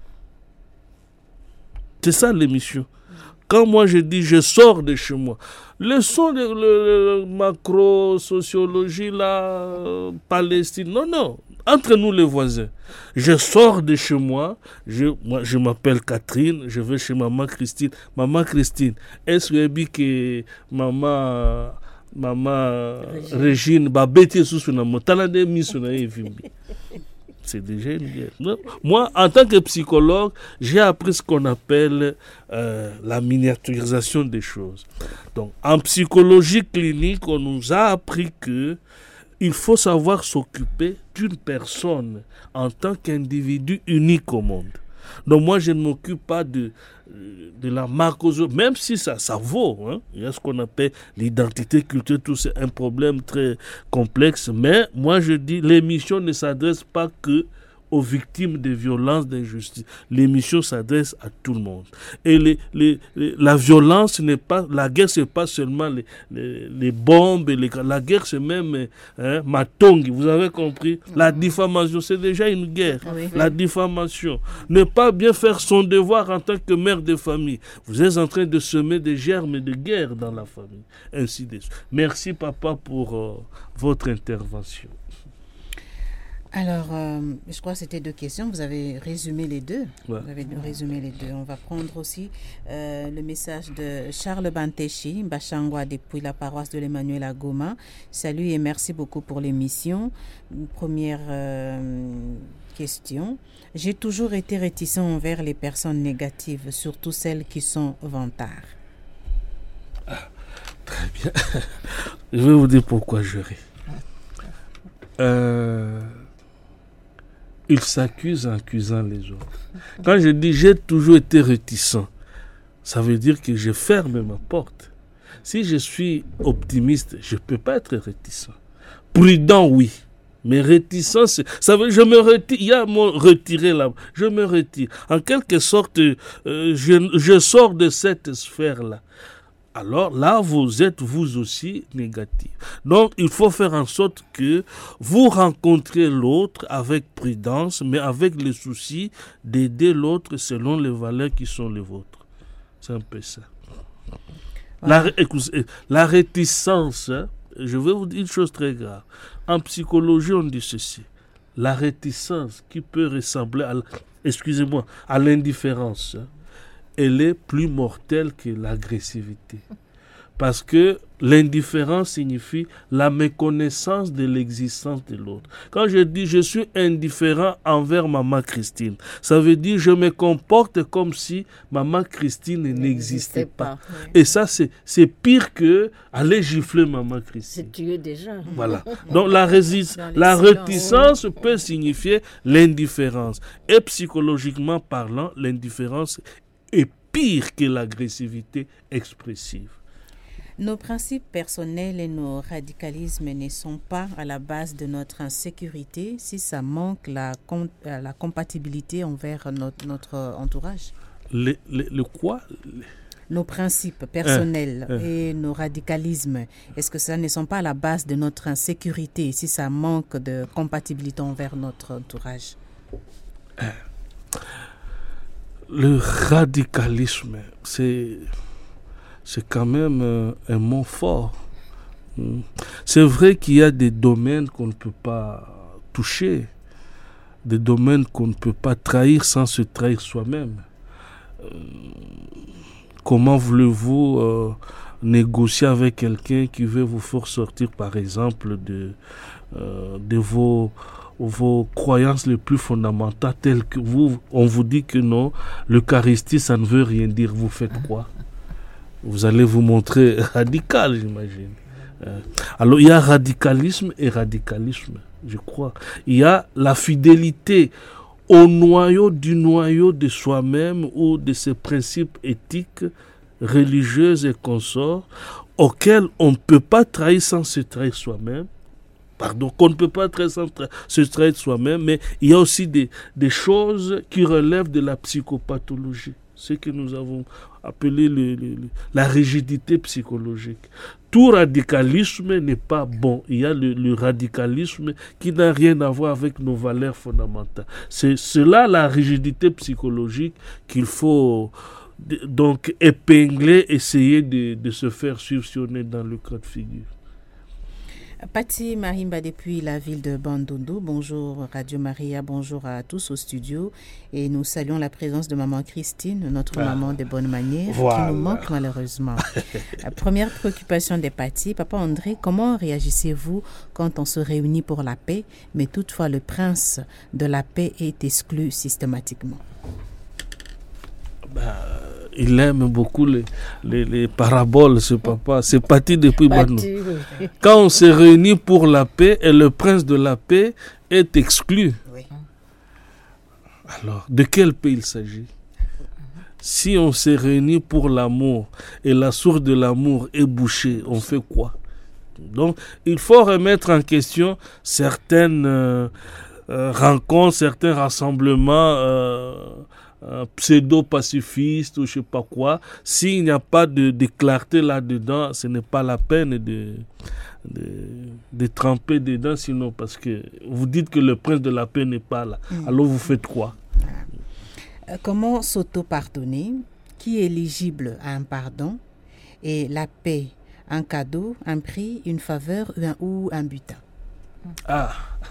C'est ça l'émission. Quand moi je dis je sors de chez moi, leçon de le, le macro-sociologie, la Palestine, non, non, entre nous les voisins. Je sors de chez moi, je, moi, je m'appelle Catherine, je vais chez maman Christine. Maman Christine, est-ce que que maman, maman Régine, bah, bêtise sous son amour, t'as la démission, c'est déjà une guerre. Non. Moi, en tant que psychologue, j'ai appris ce qu'on appelle euh, la miniaturisation des choses. Donc, en psychologie clinique, on nous a appris que il faut savoir s'occuper d'une personne en tant qu'individu unique au monde. Donc, moi, je ne m'occupe pas de, de la marque aux autres, même si ça, ça vaut. Hein. Il y a ce qu'on appelle l'identité culturelle, tout c'est un problème très complexe. Mais moi, je dis, l'émission ne s'adresse pas que aux victimes de violences, d'injustice. L'émission s'adresse à tout le monde. Et les, les, les, la violence n'est pas, la guerre, c'est pas seulement les, les, les bombes, et les, la guerre, c'est même hein, Matongi, vous avez compris. La diffamation, c'est déjà une guerre. Oui, la oui. diffamation. Ne pas bien faire son devoir en tant que mère de famille. Vous êtes en train de semer des germes de guerre dans la famille. Ainsi de suite. Merci, papa, pour euh, votre intervention. Alors, euh, je crois que c'était deux questions. Vous avez résumé les deux. Ouais. Vous avez résumé les deux. On va prendre aussi euh, le message de Charles Bantechi, Bachangwa, depuis la paroisse de l'Emmanuel à Goma. Salut et merci beaucoup pour l'émission. Première euh, question. J'ai toujours été réticent envers les personnes négatives, surtout celles qui sont vantards. Ah, très bien. Je vais vous dire pourquoi je ris. Euh... Il s'accuse en accusant les autres. Quand je dis j'ai toujours été réticent, ça veut dire que je ferme ma porte. Si je suis optimiste, je ne peux pas être réticent. Prudent, oui. Mais réticent, c'est, ça veut dire je me retire. Il y a mon retirer là. Je me retire. En quelque sorte, euh, je, je sors de cette sphère-là. Alors là, vous êtes vous aussi négatif. Donc, il faut faire en sorte que vous rencontrez l'autre avec prudence, mais avec le souci d'aider l'autre selon les valeurs qui sont les vôtres. C'est un peu ça. La, écoutez, la réticence, hein, je vais vous dire une chose très grave. En psychologie, on dit ceci. La réticence qui peut ressembler à, excusez-moi, à l'indifférence, hein, elle est plus mortelle que l'agressivité. Parce que l'indifférence signifie la méconnaissance de l'existence de l'autre. Quand je dis je suis indifférent envers maman Christine, ça veut dire je me comporte comme si maman Christine n'existait pas. pas. Oui. Et ça, c'est, c'est pire que aller gifler maman Christine. C'est tuer déjà. Voilà. Donc la, résist- la réticence oui. peut signifier l'indifférence. Et psychologiquement parlant, l'indifférence est pire que l'agressivité expressive. Nos principes personnels et nos radicalismes ne sont pas à la base de notre insécurité si ça manque la, com- la compatibilité envers notre, notre entourage. Le, le, le quoi? Nos principes personnels hein, hein. et nos radicalismes, est-ce que ça ne sont pas à la base de notre insécurité si ça manque de compatibilité envers notre entourage? Hein. Le radicalisme, c'est... c'est quand même euh, un mot fort. Mm. C'est vrai qu'il y a des domaines qu'on ne peut pas toucher, des domaines qu'on ne peut pas trahir sans se trahir soi-même. Euh, comment voulez-vous euh, négocier avec quelqu'un qui veut vous faire sortir, par exemple, de, euh, de vos... vos croyances les plus fondamentales telles que vous, on vous dit que non, l'Eucharistie, ça ne veut rien dire. Vous faites quoi? Vous allez vous montrer radical, j'imagine. Alors, il y a radicalisme et radicalisme. je crois. Il y a la fidélité au noyau du noyau de soi-même ou de ses principes éthiques, religieux et consorts, auxquels on ne peut pas trahir sans se trahir soi-même. Pardon, qu'on ne peut pas trahir sans tra- se trahir soi-même, mais il y a aussi des, des choses qui relèvent de la psychopathologie, ce que nous avons appelé le, le, le, la rigidité psychologique. Tout radicalisme n'est pas bon. Il y a le, le radicalisme qui n'a rien à voir avec nos valeurs fondamentales. C'est cela la rigidité psychologique qu'il faut donc épingler, essayer de, de se faire suivre si on est dans le cas de figure. Patti Mahimba depuis la ville de Bandundu. Bonjour Radio Maria, bonjour à tous au studio. Et nous saluons la présence de maman Christine, notre ah, maman de bonne manière, voilà. qui nous manque malheureusement. La première préoccupation des Patti, Papa André, comment réagissez-vous quand on se réunit pour la paix, mais toutefois le prince de la paix est exclu systématiquement? Bah, il aime beaucoup les, les, les paraboles, ce papa. C'est parti depuis Banou. Quand on se réunit pour la paix et le prince de la paix est exclu. Oui. Alors, de quelle paix il s'agit? Si on se réunit pour l'amour et la source de l'amour est bouchée, on fait quoi? Donc, il faut remettre en question certaines euh, euh, rencontres, certains rassemblements euh, Euh, pseudo-pacifiste ou je sais pas quoi. S'il n'y a pas de, de clarté là-dedans, ce n'est pas la peine de, de, de tremper dedans, sinon parce que vous dites que le prince de la paix n'est pas là. Mmh. Alors vous faites quoi? euh, Comment s'auto-pardonner? Qui est éligible à un pardon? Et la paix, un cadeau, un prix, une faveur ou un, ou un butin? Ah,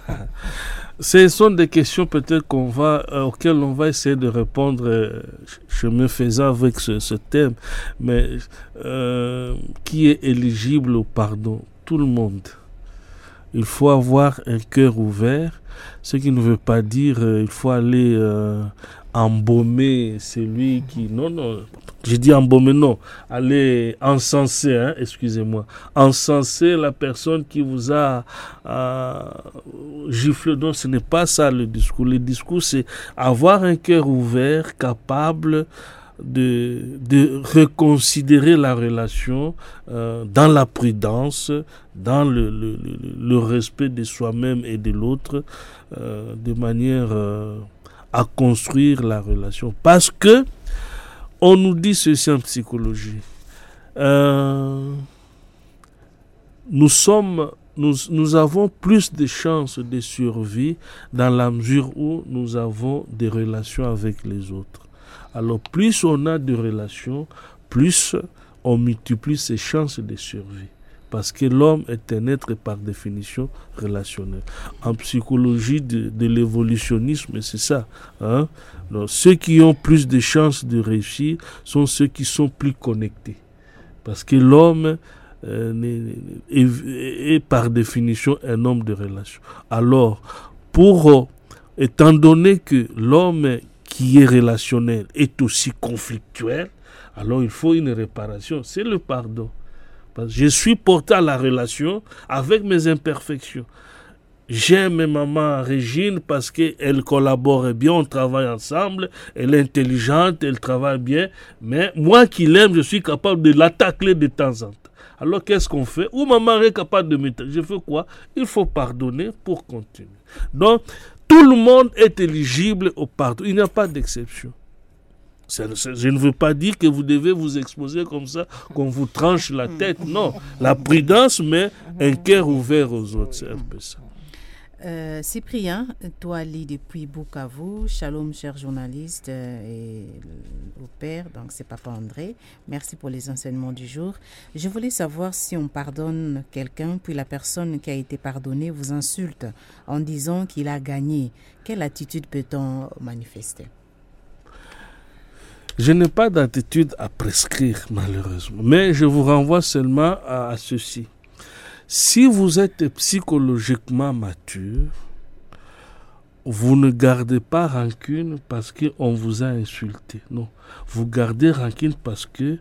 ce sont des questions peut-être qu'on va, euh, auxquelles on va essayer de répondre euh, chemin faisant avec ce, ce thème. Mais euh, qui est éligible au pardon? Tout le monde. Il faut avoir un cœur ouvert, ce qui ne veut pas dire euh, il faut aller euh, embaumer celui qui... Non, non, j'ai dit embaumer, non. Aller encenser, hein, excusez-moi. Encenser la personne qui vous a euh, giflé. Non, ce n'est pas ça le discours. Le discours, c'est avoir un cœur ouvert, capable de, de reconsidérer la relation euh, dans la prudence, dans le, le, le, le respect de soi-même et de l'autre, euh, de manière euh, à construire la relation. Parce que on nous dit ceci en psychologie. Euh, nous sommes, nous, nous avons plus de chances de survie dans la mesure où nous avons des relations avec les autres. Alors, plus on a de relations, plus on multiplie ses chances de survie. Parce que l'homme est un être par définition relationnel. En psychologie de, de l'évolutionnisme, c'est ça. Hein? Donc, ceux qui ont plus de chances de réussir sont ceux qui sont plus connectés. Parce que l'homme euh, est, est, est par définition un homme de relation. Alors, pour, euh, étant donné que l'homme qui est relationnel est aussi conflictuel, alors il faut une réparation. C'est le pardon. Parce que je suis porté à la relation avec mes imperfections. J'aime maman Régine parce qu'elle collabore bien, on travaille ensemble, elle est intelligente, elle travaille bien, mais moi qui l'aime, je suis capable de l'attaquer de temps en temps. Alors qu'est-ce qu'on fait? Ou maman est capable de m'attaquer. Je fais quoi? Il faut pardonner pour continuer. Donc, tout le monde est éligible au pardon. Il n'y a pas d'exception. Je ne veux pas dire que vous devez vous exposer comme ça, qu'on vous tranche la tête. Non, la prudence, mais un cœur ouvert aux autres, c'est un peu ça. Euh, Cyprien, toi, Ali, depuis Bukavu, shalom, cher journaliste euh, et au père, donc c'est Papa André. Merci pour les enseignements du jour. Je voulais savoir si on pardonne quelqu'un, puis la personne qui a été pardonnée vous insulte en disant qu'il a gagné. Quelle attitude peut-on manifester? Je n'ai pas d'attitude à prescrire, malheureusement. Mais je vous renvoie seulement à, à ceci. Si vous êtes psychologiquement mature, vous ne gardez pas rancune parce qu'on vous a insulté. Non. Vous gardez rancune parce que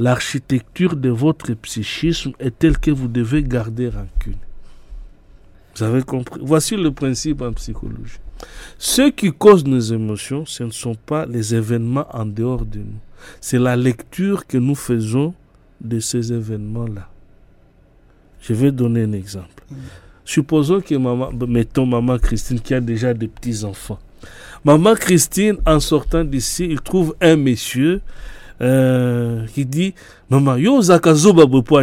l'architecture de votre psychisme est telle que vous devez garder rancune. Vous avez compris? Voici le principe en psychologie. Ce qui cause nos émotions, ce ne sont pas les événements en dehors de nous. C'est la lecture que nous faisons de ces événements-là. Je vais donner un exemple. Mmh. Supposons que maman, mettons maman Christine qui a déjà des petits-enfants. Maman Christine, en sortant d'ici, il trouve un monsieur euh, qui dit « Maman, yo zakazoba bopouanine. »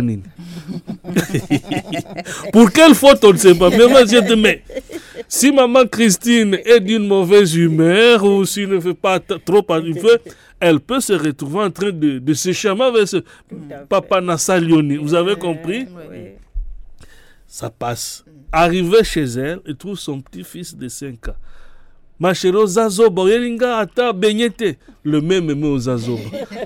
Pour quelle faute, on ne sait pas. Mais moi, je dis, mais si maman Christine est d'une mauvaise humeur ou s'il ne fait pas t- trop à feu, elle peut se retrouver en train de, de se charmer avec ce papa Nassalioni. Vous avez compris? Oui. Ça passe. Arrivé chez elle, elle trouve son petit-fils de cinq ans. Ma chérie, Zazoba, le même aimé aux Zazoba.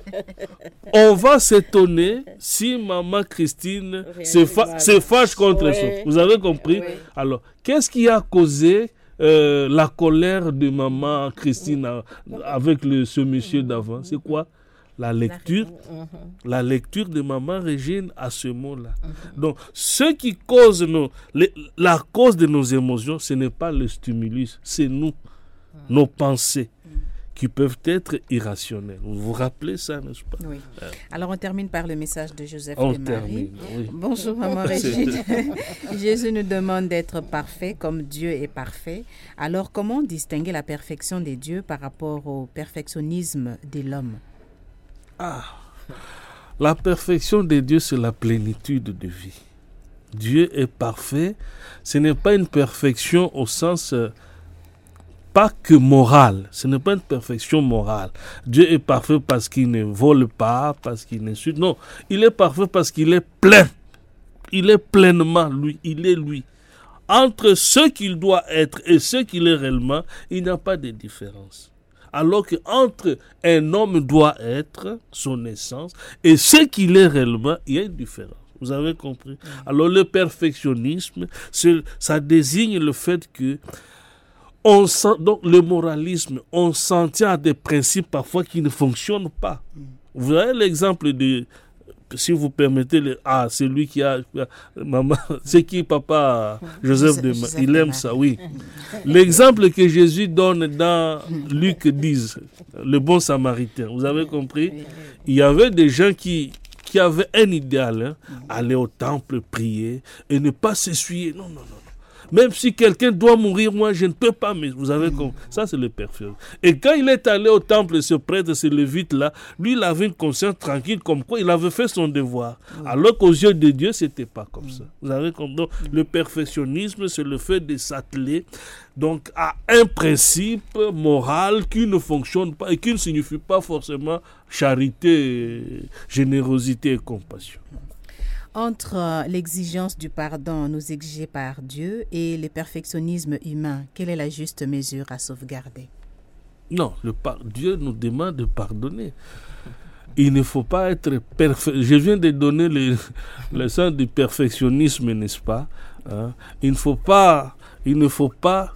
On va s'étonner si maman Christine se, fa- se fâche contre ça. Oui. Vous avez compris? Oui. Alors, qu'est-ce qui a causé euh, la colère de maman Christine a, avec le, ce monsieur d'avant? C'est quoi? La lecture, la lecture de maman Régine à ce mot-là. Donc, ce qui cause nos, les, la cause de nos émotions, ce n'est pas le stimulus, c'est nous, nos pensées, qui peuvent être irrationnelles. Vous vous rappelez ça, n'est-ce pas? Oui. Euh, Alors, on termine par le message de Joseph on et Marie. Termine, oui. Bonjour, maman Régine. Jésus nous demande d'être parfait comme Dieu est parfait. Alors, comment distinguer la perfection des dieux par rapport au perfectionnisme de l'homme? Ah, la perfection de Dieu, c'est la plénitude de vie. Dieu est parfait. Ce n'est pas une perfection au sens, euh, pas que morale. Ce n'est pas une perfection morale. Dieu est parfait parce qu'il ne vole pas, parce qu'il n'insulte. Non, il est parfait parce qu'il est plein. Il est pleinement lui. Il est lui. Entre ce qu'il doit être et ce qu'il est réellement, il n'y a pas de différence. Alors qu'entre un homme doit être, son essence, et ce qu'il est réellement, il y a une différence. Vous avez compris? Mmh. Alors le perfectionnisme, ça désigne le fait que, on sent, donc le moralisme, on s'en tient à des principes parfois qui ne fonctionnent pas. Mmh. Vous avez l'exemple de... Si vous permettez, le, ah, c'est lui qui a, maman, c'est qui papa Joseph de Marie, il aime ça, oui. L'exemple que Jésus donne dans Luc dix, le bon samaritain, vous avez compris? Il y avait des gens qui, qui avaient un idéal, hein, aller au temple, prier et ne pas s'essuyer. Non, non, non. Même si quelqu'un doit mourir, moi, je ne peux pas. Mais vous avez compris. Ça, c'est le perfect. Et quand il est allé au temple, ce prêtre, ce lévite-là, lui, il avait une conscience tranquille, comme quoi il avait fait son devoir. Oui. Alors qu'aux yeux de Dieu, ce n'était pas comme ça. Vous avez compris. Donc, le perfectionnisme, c'est le fait de s'atteler donc, à un principe moral qui ne fonctionne pas et qui ne signifie pas forcément charité, générosité et compassion. Entre euh, l'exigence du pardon nous exigée par Dieu et le perfectionnisme humain, quelle est la juste mesure à sauvegarder? Non, le par- Dieu nous demande de pardonner. Il ne faut pas être parfait. Je viens de donner le, le sens du perfectionnisme, n'est-ce pas? Hein? Il ne faut pas, il ne faut pas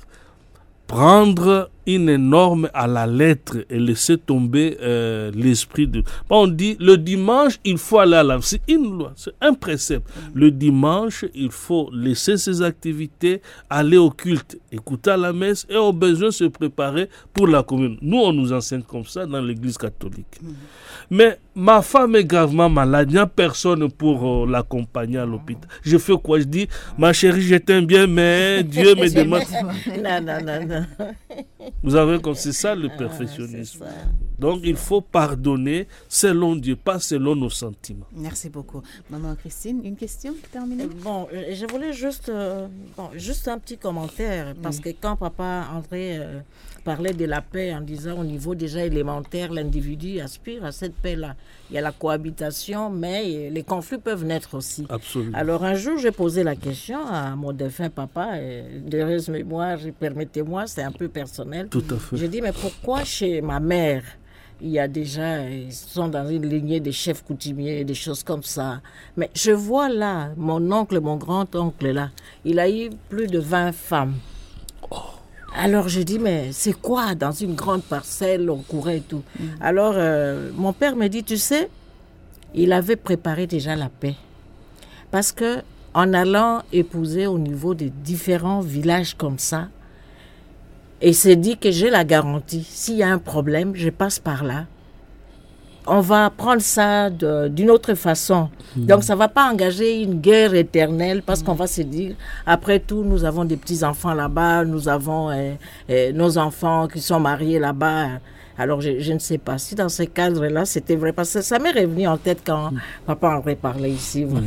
prendre une norme à la lettre et laisser tomber euh, l'esprit de... On dit, le dimanche, il faut aller à la... C'est une loi, c'est un précepte. Le dimanche, il faut laisser ses activités, aller au culte, écouter à la messe et au besoin se préparer pour la commune. Nous, on nous enseigne comme ça dans l'église catholique. Mmh. Mais ma femme est gravement malade, il n'y a personne pour euh, l'accompagner à l'hôpital. Je fais quoi? Je dis, ma chérie, je t'aime bien, mais Dieu me demande... Non, non, non, non. Vous avez comme c'est ça le perfectionnisme. Ah, ça. Donc il faut pardonner selon Dieu, pas selon nos sentiments. Merci beaucoup. Maman Christine, une question pour terminer? Bon, je voulais juste, euh, bon, juste un petit commentaire, parce oui. que quand papa André euh, parlait de la paix en disant au niveau déjà élémentaire, l'individu aspire à cette paix-là. Il y a la cohabitation, mais les conflits peuvent naître aussi. Absolument. Alors un jour, j'ai posé la question à mon défunt papa, et d'heureuse mémoire, permettez-moi, c'est un peu personnel. Tout à fait. J'ai dit, mais pourquoi chez ma mère, il y a déjà, ils sont dans une lignée de chefs coutumiers, des choses comme ça. Mais je vois là, mon oncle, mon grand-oncle là, il a eu plus de vingt femmes. Oh. Alors je dis, mais c'est quoi dans une grande parcelle, on courait et tout. Mm. Alors euh, mon père me dit, tu sais, il avait préparé déjà la paix. Parce que en allant épouser au niveau des différents villages comme ça. Et c'est dit que j'ai la garantie. S'il y a un problème, je passe par là. On va prendre ça de, d'une autre façon. Mmh. Donc, ça ne va pas engager une guerre éternelle parce mmh. qu'on va se dire, après tout, nous avons des petits-enfants là-bas, nous avons euh, euh, nos enfants qui sont mariés là-bas. Alors, je, je ne sais pas si dans ce cadre-là, c'était vrai. Parce que ça m'est revenu en tête quand mmh. papa André parlait ici. Mmh.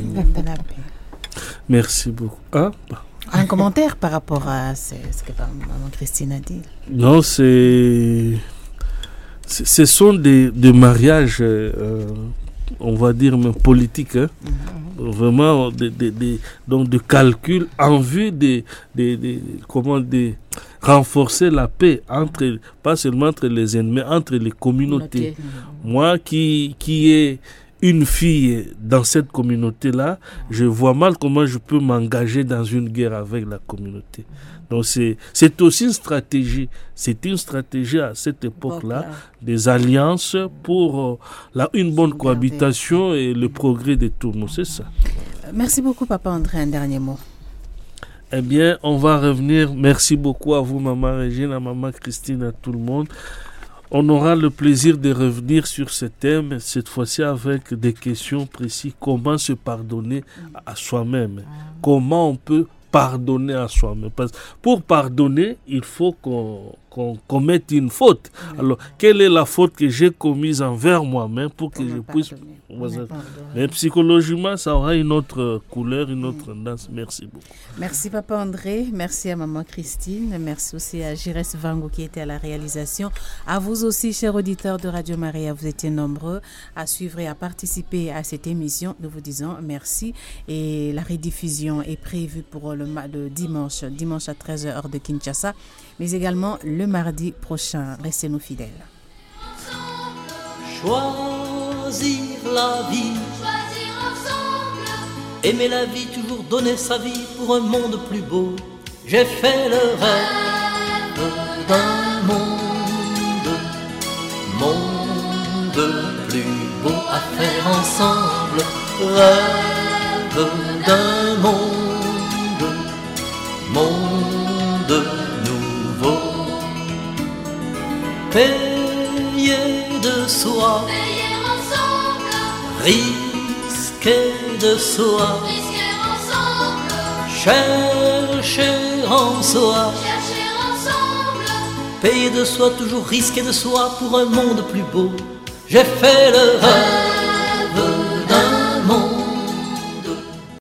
Merci beaucoup. Ah, bah. Un commentaire par rapport à ce, ce que maman Christine a dit? Non, c'est... Ce sont des, des mariages, euh, on va dire, même politiques, hein? Mm-hmm. Vraiment, des, des, des, donc de calcul en vue de, de, de, comment, de renforcer la paix, entre, pas seulement entre les ennemis, entre les communautés. Mm-hmm. Moi qui, qui ai une fille dans cette communauté-là, je vois mal comment je peux m'engager dans une guerre avec la communauté. Donc c'est, c'est aussi une stratégie, c'est une stratégie à cette époque-là, des alliances pour euh, la, une bonne cohabitation et le progrès de tout le monde, c'est ça. Merci beaucoup Papa André, un dernier mot. Eh bien, on va revenir, merci beaucoup à vous Maman Régine, à Maman Christine, à tout le monde. On aura le plaisir de revenir sur ce thème, cette fois-ci avec des questions précises. Comment se pardonner à soi-même? Comment on peut pardonner à soi-même? Parce que pour pardonner, il faut qu'on, qu'on commette une faute. Alors, quelle est la faute que j'ai commise envers moi-même pour que je puisse... Mais psychologiquement, ça aura une autre couleur, une autre danse. Merci beaucoup. Merci Papa André, merci à Maman Christine, merci aussi à Jires Vango qui était à la réalisation. À vous aussi, chers auditeurs de Radio Maria, vous étiez nombreux à suivre et à participer à cette émission. Nous vous disons merci et la rediffusion est prévue pour le, le dimanche, dimanche à treize heures de Kinshasa, mais également le mardi prochain. Restez-nous fidèles. Choisir la vie, choisir ensemble, aimer la vie, toujours donner sa vie pour un monde plus beau. J'ai fait le rêve d'un monde, monde plus beau à faire ensemble. Rêve d'un monde, monde nouveau. Payer de soi, payer ensemble, risquer de soi, risquer ensemble, chercher en soi, chercher ensemble, payer de soi, toujours risquer de soi pour un monde plus beau. J'ai fait le rêve